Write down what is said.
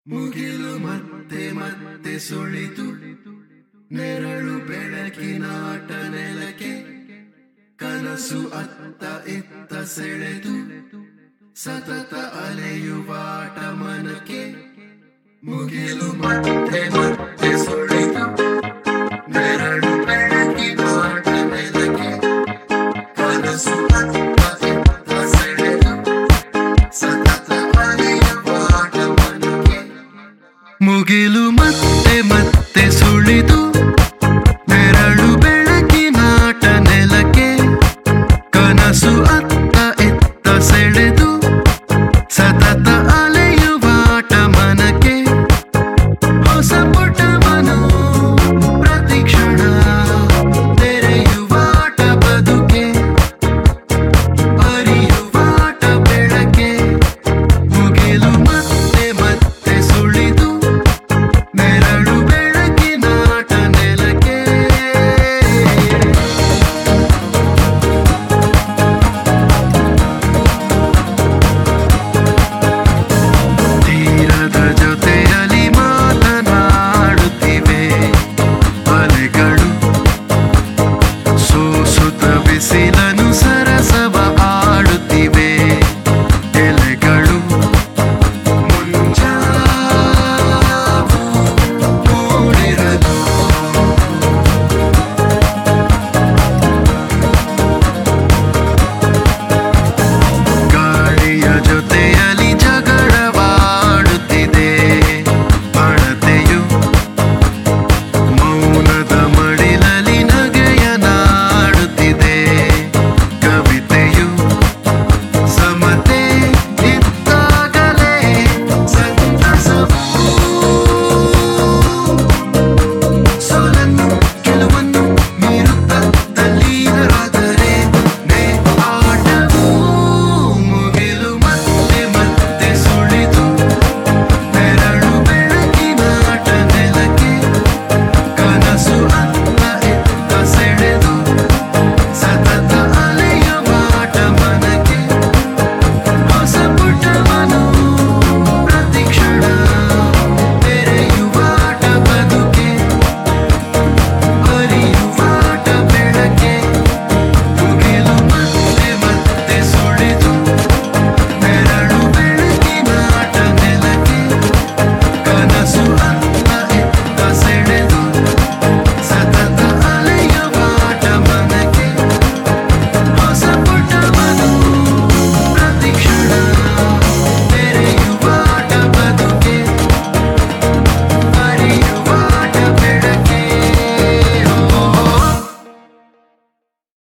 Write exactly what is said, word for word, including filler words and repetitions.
ಮುಗಿಲು ಮತ್ತೆ ಮತ್ತೆ ಸುಳಿದು ನೆರಳು ಬೆಳಕಿನಾಟ ನೆಲಕ್ಕೆ ಕನಸು ಅತ್ತ ಇತ್ತ ಸೆಳೆದು ಸತತ ಅಲೆಯುವಾಟ ಮನಕ್ಕೆ. ಮುಗಿಲು ಮತ್ತೆ ಮತ್ತೆ ಸುಳಿದು ನೆರಳು ಬೆಳಕಿನಾಟ ನೆಲಕ್ಕೆ ಕನಸು ಅತ್ತ ಇತ್ತ ಸೆಳೆದು ಸತತ ಅಲೆಯುವಾಟ ಮನಕ್ಕೆ. ಮುಗಿಲು ಮತ್ತೆ ಮತ್ತೆ ಸುಳಿದು